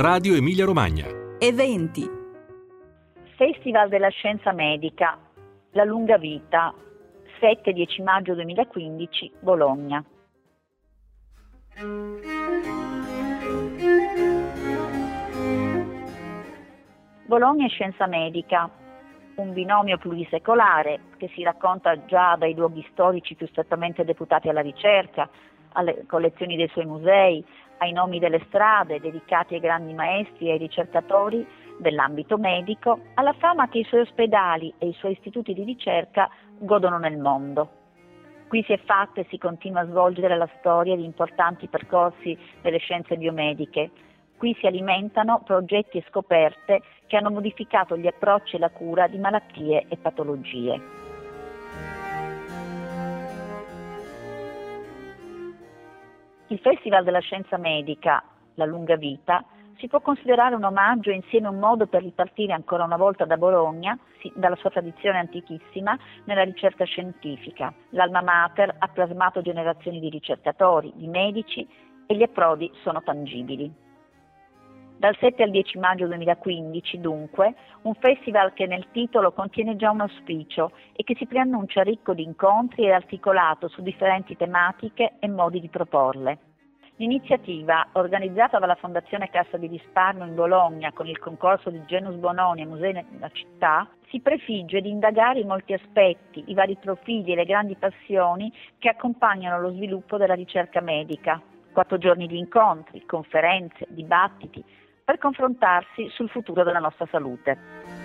Radio Emilia Romagna. Eventi. Festival della Scienza Medica, La Lunga Vita, 7-10 maggio 2015, Bologna. Bologna e Scienza Medica, un binomio plurisecolare che si racconta già dai luoghi storici più strettamente deputati alla ricerca, alle collezioni dei suoi musei, ai nomi delle strade dedicati ai grandi maestri e ai ricercatori dell'ambito medico, alla fama che i suoi ospedali e i suoi istituti di ricerca godono nel mondo. Qui si è fatta e si continua a svolgere la storia di importanti percorsi delle scienze biomediche. Qui si alimentano progetti e scoperte che hanno modificato gli approcci e la cura di malattie e patologie. Il Festival della Scienza Medica, La Lunga Vita, si può considerare un omaggio e insieme un modo per ripartire ancora una volta da Bologna, dalla sua tradizione antichissima, nella ricerca scientifica. L'Alma Mater ha plasmato generazioni di ricercatori, di medici e gli approdi sono tangibili. Dal 7 al 10 maggio 2015, dunque, un festival che nel titolo contiene già un auspicio e che si preannuncia ricco di incontri e articolato su differenti tematiche e modi di proporle. L'iniziativa, organizzata dalla Fondazione Cassa di Risparmio in Bologna con il concorso di Genus Bononi e Musei della Città, si prefigge di indagare in molti aspetti i vari profili e le grandi passioni che accompagnano lo sviluppo della ricerca medica. 4 giorni di incontri, conferenze, dibattiti, per confrontarsi sul futuro della nostra salute.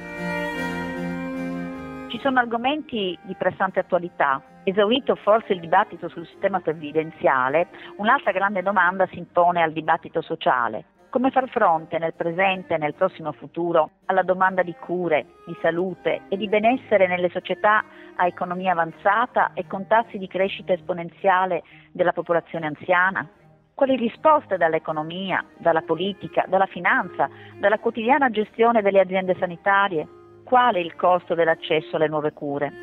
Ci sono argomenti di pressante attualità. Esaurito forse il dibattito sul sistema previdenziale, un'altra grande domanda si impone al dibattito sociale. Come far fronte nel presente e nel prossimo futuro alla domanda di cure, di salute e di benessere nelle società a economia avanzata e con tassi di crescita esponenziale della popolazione anziana? Quali risposte dall'economia, dalla politica, dalla finanza, dalla quotidiana gestione delle aziende sanitarie? Qual è il costo dell'accesso alle nuove cure?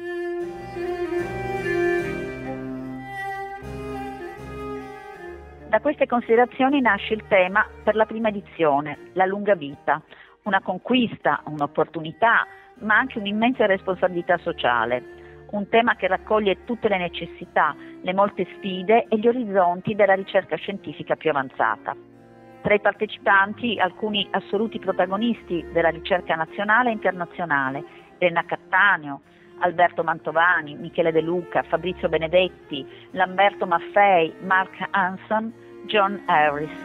Da queste considerazioni nasce il tema per la prima edizione, La Lunga Vita, una conquista, un'opportunità, ma anche un'immensa responsabilità sociale. Un tema che raccoglie tutte le necessità, le molte sfide e gli orizzonti della ricerca scientifica più avanzata. Tra i partecipanti alcuni assoluti protagonisti della ricerca nazionale e internazionale: Elena Cattaneo, Alberto Mantovani, Michele De Luca, Fabrizio Benedetti, Lamberto Maffei, Mark Hanson, John Harris.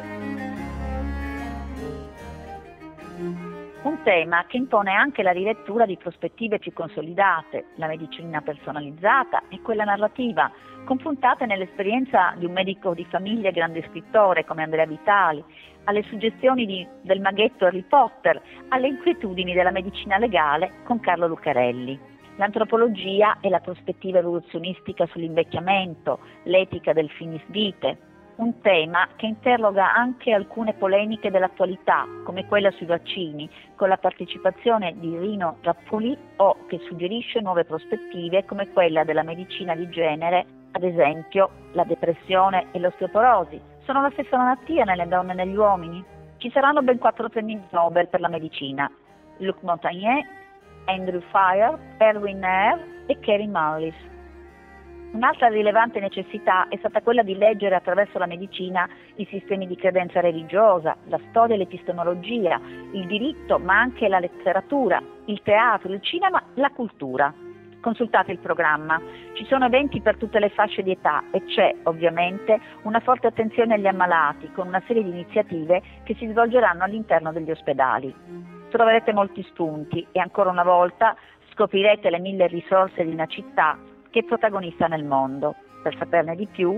Un tema che impone anche la rilettura di prospettive più consolidate, la medicina personalizzata e quella narrativa, confrontate nell'esperienza di un medico di famiglia e grande scrittore come Andrea Vitali, alle suggestioni del maghetto Harry Potter, alle inquietudini della medicina legale con Carlo Lucarelli. L'antropologia e la prospettiva evoluzionistica sull'invecchiamento, l'etica del finis vitae. Un tema che interroga anche alcune polemiche dell'attualità, come quella sui vaccini, con la partecipazione di Rino Rappoli, o che suggerisce nuove prospettive come quella della medicina di genere, ad esempio la depressione e l'osteoporosi. Sono la stessa malattia nelle donne e negli uomini? Ci saranno ben 4 premi Nobel per la medicina: Luc Montagnier, Andrew Fire, Erwin Neher e Kerry Mullis. Un'altra rilevante necessità è stata quella di leggere attraverso la medicina i sistemi di credenza religiosa, la storia e l'epistemologia, il diritto, ma anche la letteratura, il teatro, il cinema, la cultura. Consultate il programma. Ci sono eventi per tutte le fasce di età e c'è, ovviamente, una forte attenzione agli ammalati, con una serie di iniziative che si svolgeranno all'interno degli ospedali. Troverete molti spunti e ancora una volta scoprirete le 1000 risorse di una città che è protagonista nel mondo. Per saperne di più,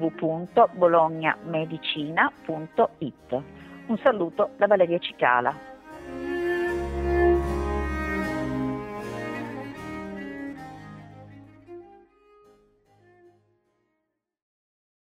www.bolognamedicina.it. Un saluto da Valeria Cicala.